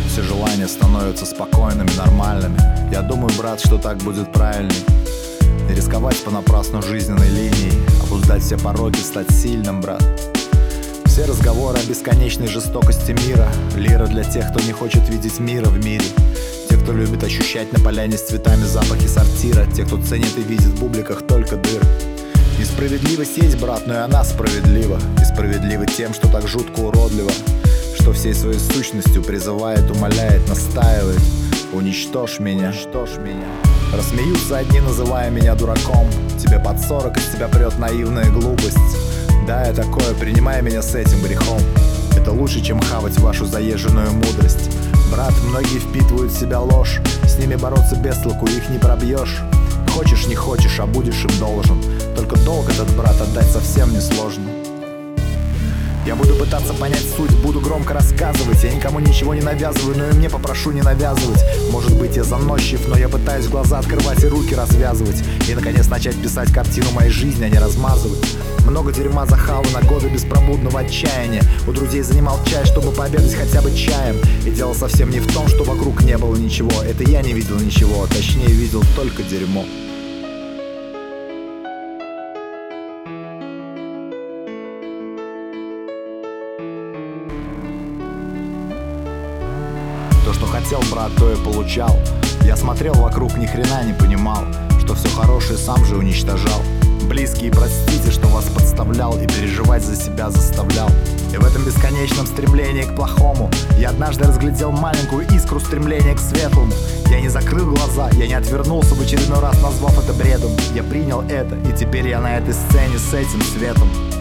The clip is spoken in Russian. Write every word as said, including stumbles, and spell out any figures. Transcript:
все желания становятся спокойными, нормальными. Я думаю, брат, что так будет правильней. Не рисковать понапрасну жизненной линией, обуздать все пороки, стать сильным, брат. Все разговоры о бесконечной жестокости мира — лира для тех, кто не хочет видеть мира в мире. Те, кто любит ощущать на поляне с цветами запахи сортира. Те, кто ценит и видит в бубликах только дыр. Несправедливость есть, брат, но и она справедлива. И справедлива тем, что так жутко уродливо, что всей своей сущностью призывает, умоляет, настаивает: уничтожь меня, уничтожь меня. Рассмеются одни, называя меня дураком. Тебе под сорок, из тебя прет наивная глупость. Да, я такое, принимай меня с этим грехом. Это лучше, чем хавать вашу заезженную мудрость. Брат, многие впитывают в себя ложь. С ними бороться без толку, их не пробьешь. Хочешь, не хочешь, а будешь им должен. Только долг этот, брат, отдать совсем несложно. Я буду пытаться понять суть, буду громко рассказывать. Я никому ничего не навязываю, но и мне попрошу не навязывать. Может быть, я заносчив, но я пытаюсь глаза открывать и руки развязывать. И, наконец, начать писать картину моей жизни, а не размазывать. Много дерьма захавано, годы беспробудного отчаяния. У друзей занимал чай, чтобы пообедать хотя бы чаем. И дело совсем не в том, что вокруг не было ничего. Это я не видел ничего, точнее видел только дерьмо. То, что хотел, брат, то и получал. Я смотрел вокруг, ни хрена не понимал, что все хорошее сам же уничтожал. Близкие, простите, что вас подставлял и переживать за себя заставлял. И в этом бесконечном стремлении к плохому я однажды разглядел маленькую искру стремления к светлому. Я не закрыл глаза, я не отвернулся, в очередной раз назвав это бредом. Я принял это, и теперь я на этой сцене с этим светом.